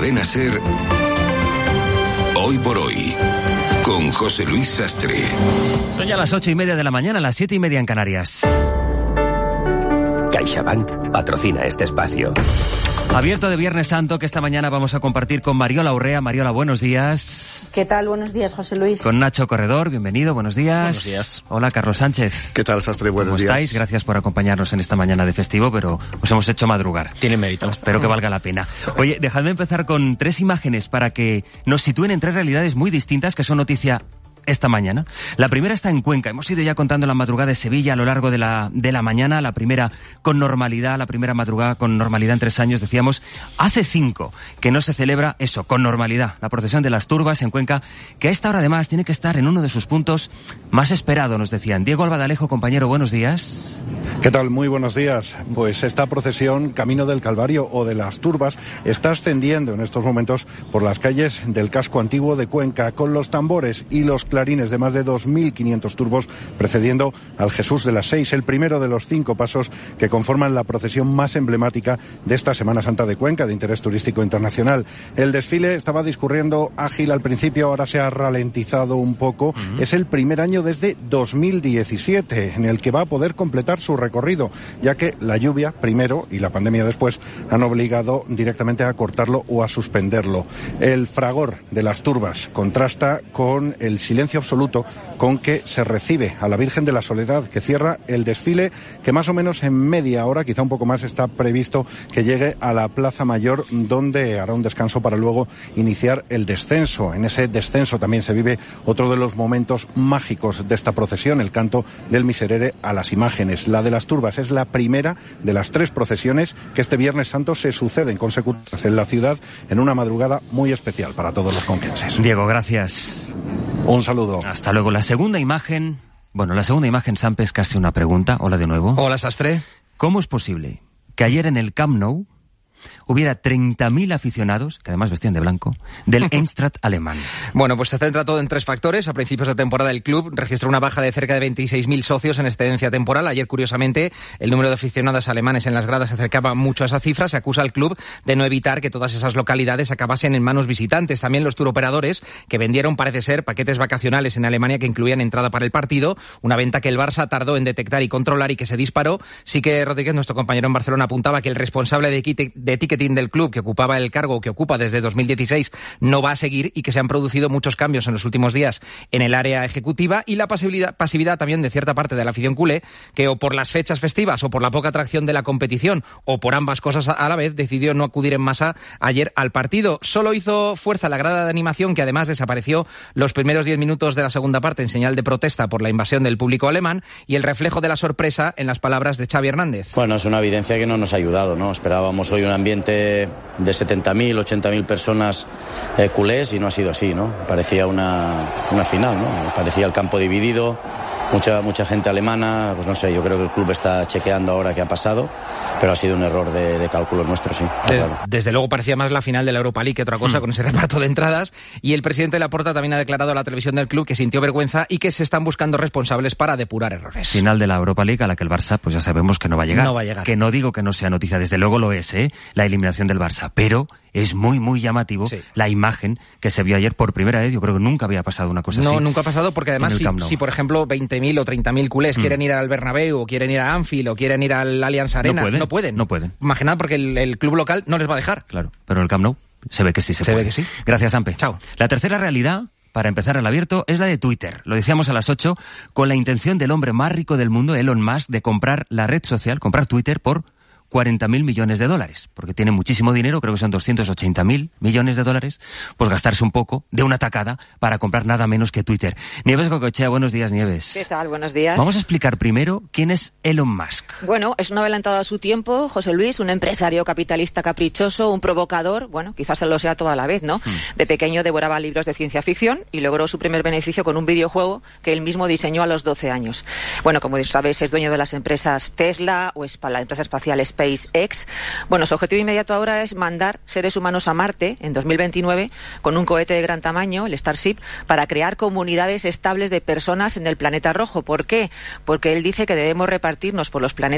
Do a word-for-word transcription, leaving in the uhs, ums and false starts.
Cadena SER, Hoy por Hoy, con José Luis Sastre. Son ya las ocho y media de la mañana, las siete y media en Canarias. CaixaBank patrocina este espacio. Abierto de Viernes Santo, que esta mañana vamos a compartir con Mariola Urrea. Mariola, buenos días. ¿Qué tal? Buenos días, José Luis. Con Nacho Corredor, bienvenido, buenos días. Buenos días. Hola, Carlos Sánchez. ¿Qué tal, Sastre? Buenos ¿Cómo días. estáis? Gracias por acompañarnos en esta mañana de festivo, pero os hemos hecho madrugar. Tiene mérito. Espero que valga la pena. Oye, dejadme empezar con tres imágenes para que nos sitúen en tres realidades muy distintas que son noticia esta mañana. La primera está en Cuenca. Hemos ido ya contando la madrugada de Sevilla a lo largo de la, de la mañana. La primera con normalidad, la primera madrugada con normalidad en tres años. Decíamos, hace cinco que no se celebra eso, con normalidad. La procesión de las turbas en Cuenca, que a esta hora además tiene que estar en uno de sus puntos más esperado, nos decían. Diego Albadalejo, compañero, buenos días. ¿Qué tal? Muy buenos días. Pues esta procesión, Camino del Calvario o de las Turbas, está ascendiendo en estos momentos por las calles del casco antiguo de Cuenca, con los tambores y los clarines de más de dos mil quinientos turbos precediendo al Jesús de las Seis, el primero de los cinco pasos que conforman la procesión más emblemática de esta Semana Santa de Cuenca, de interés turístico internacional. El desfile estaba discurriendo ágil al principio, ahora se ha ralentizado un poco. Uh-huh. Es el primer año desde dos mil diecisiete en el que va a poder completar su recorrido, ya que la lluvia primero y la pandemia después han obligado directamente a cortarlo o a suspenderlo. El fragor de las turbas contrasta con el silencio absoluto con que se recibe a la Virgen de la Soledad, que cierra el desfile, que más o menos en media hora, quizá un poco más, está previsto que llegue a la Plaza Mayor, donde hará un descanso para luego iniciar el descenso. En ese descenso también se vive otro de los momentos mágicos de esta procesión, el canto del Miserere a las imágenes. La de las turbas es la primera de las tres procesiones que este Viernes Santo se suceden consecutivas en la ciudad, en una madrugada muy especial para todos los conquenses. Diego, gracias. Un saludo. Hasta luego. La segunda imagen, bueno, la segunda imagen, Sampe, es casi una pregunta. Hola de nuevo. Hola, Sastre. ¿Cómo es posible que ayer en el Camp Nou hubiera treinta mil aficionados, que además vestían de blanco, del Eintracht alemán? Bueno, pues se centra todo en tres factores. A principios de temporada el club registró una baja de cerca de veintiséis mil socios en excedencia temporal. Ayer, curiosamente, el número de aficionados alemanes en las gradas se acercaba mucho a esa cifra. Se acusa al club de no evitar que todas esas localidades acabasen en manos visitantes. También los turoperadores, que vendieron, parece ser, paquetes vacacionales en Alemania que incluían entrada para el partido, una venta que el Barça tardó en detectar y controlar y que se disparó. Sí que Rodríguez, nuestro compañero en Barcelona, apuntaba que el responsable de Kite de ticketing del club, que ocupaba el cargo que ocupa desde dos mil dieciséis, no va a seguir y que se han producido muchos cambios en los últimos días en el área ejecutiva y la pasividad, pasividad también de cierta parte de la afición culé, que o por las fechas festivas o por la poca atracción de la competición o por ambas cosas a la vez decidió no acudir en masa ayer al partido. Solo hizo fuerza la grada de animación, que además desapareció los primeros diez minutos de la segunda parte en señal de protesta por la invasión del público alemán, y el reflejo de la sorpresa en las palabras de Xavi Hernández. Bueno, es una evidencia que no nos ha ayudado, ¿no? Esperábamos hoy un ambiente de setenta mil, ochenta mil personas eh, culés y no ha sido así, ¿no? Parecía una, una final, ¿no? Parecía el campo dividido, mucha mucha gente alemana, pues no sé, yo creo que el club está chequeando ahora qué ha pasado, pero ha sido un error de, de cálculo nuestro, sí. Desde, claro. desde luego parecía más la final de la Europa League que otra cosa, mm. con ese reparto de entradas, y el presidente Laporta también ha declarado a la televisión del club que sintió vergüenza y que se están buscando responsables para depurar errores. Final de la Europa League a la que el Barça, pues ya sabemos que no va a llegar. No va a llegar. Que no digo que no sea noticia, desde luego lo es, ¿eh? La eliminación del Barça, pero es muy, muy llamativo sí. la imagen que se vio ayer por primera vez. Yo creo que nunca había pasado una cosa no, así. No, nunca ha pasado, porque además si, si, por ejemplo, veinte mil o treinta mil culés mm. quieren ir al Bernabéu, o quieren ir a Anfield, o quieren ir al Allianz Arena, no pueden. No pueden. No pueden. Imaginad, porque el, el club local no les va a dejar. Claro, pero en el Camp Nou se ve que sí se, se puede. ve que sí. Gracias, Sampe. Chao. La tercera realidad, para empezar el abierto, es la de Twitter. Lo decíamos a las ocho, con la intención del hombre más rico del mundo, Elon Musk, de comprar la red social, comprar Twitter por cuarenta mil millones de dólares, porque tiene muchísimo dinero, creo que son doscientos ochenta mil millones de dólares, pues gastarse un poco de una tacada para comprar nada menos que Twitter. Nieves Gocoechea, buenos días, Nieves. ¿Qué tal? Buenos días. Vamos a explicar primero quién es Elon Musk. Bueno, es un adelantado a su tiempo, José Luis, un empresario capitalista caprichoso, un provocador, bueno, quizás se lo sea toda la vez, ¿no? Hmm. De pequeño devoraba libros de ciencia ficción y logró su primer beneficio con un videojuego que él mismo diseñó a los doce años. Bueno, como sabéis, es dueño de las empresas Tesla o la empresa espacial SpaceX. Bueno, su objetivo inmediato ahora es mandar seres humanos a Marte en dos mil veintinueve con un cohete de gran tamaño, el Starship, para crear comunidades estables de personas en el planeta rojo. ¿Por qué? Porque él dice que debemos repartirnos por los planetas